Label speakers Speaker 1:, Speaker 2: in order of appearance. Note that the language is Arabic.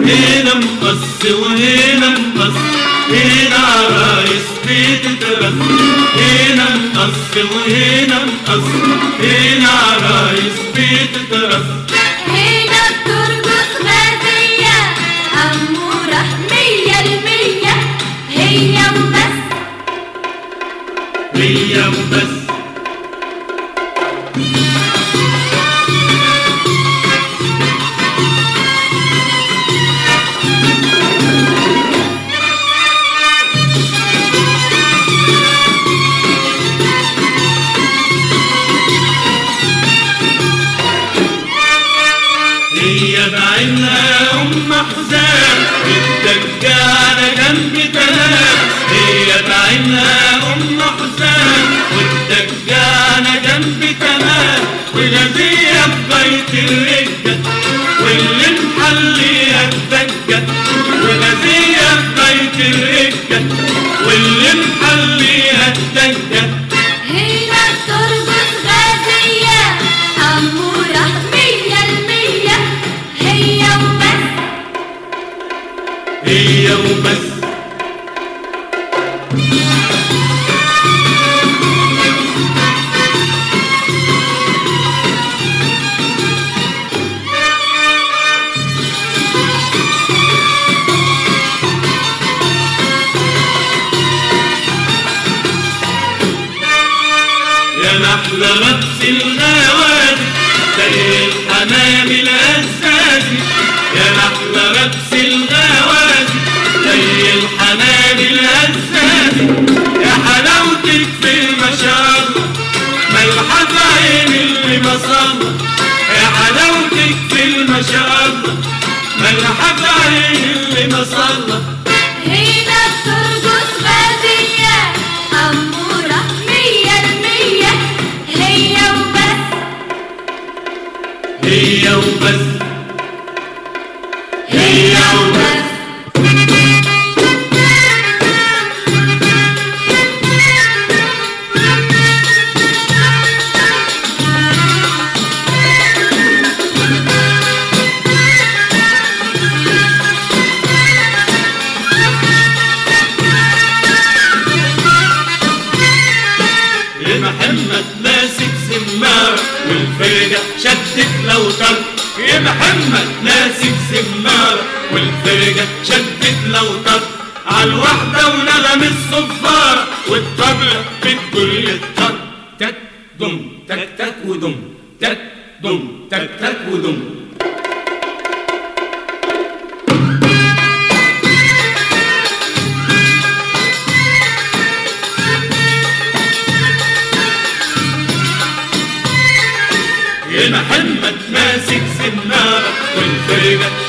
Speaker 1: هنا مقص وهنا مقص، هنا عرايس بتترص، هنا مقص وهنا مقص، هنا عرايس بتترص.
Speaker 2: هنا بترقص غازية أمورة 100%، هي وبس
Speaker 1: هي وبس. هي بعينها أم حزام والدجالة جنب تنام، هي بعينها أم حزام والدجالة جنب تنام، وغازية ببيت الرجة واللي محليها الدجة، وغازية ببيت الرجة واللي محليها الدجة.
Speaker 2: هنا بترقص غازية أمورة 100%، هي وبس
Speaker 1: هي وبس. يا محلى رقص الغوازي زي الحمام الأساسي، يا محلى رقص الغوازي زي الحمام الأساسي، يا حلاوتك في ما شاء الله ملحة عين اللي ما صلى، يا حلاوتك في ما شاء الله ملحة عين اللي ما صلى.
Speaker 2: هنا بترقص غازية أمورة 100%، هي وبس
Speaker 1: هي وبس.
Speaker 2: هي وبس. يا محمد ماسك سمارة والفرقة شدت لو طر، يا محمد ماسك سمارة والفرقة شدت لو طر، عالوحدة ونغم الصفارة والطبلة بتقول الطر. تك دم تك تك ودم، تك دم تك تك ودم. يا محمد ماسك سنارة والفرقة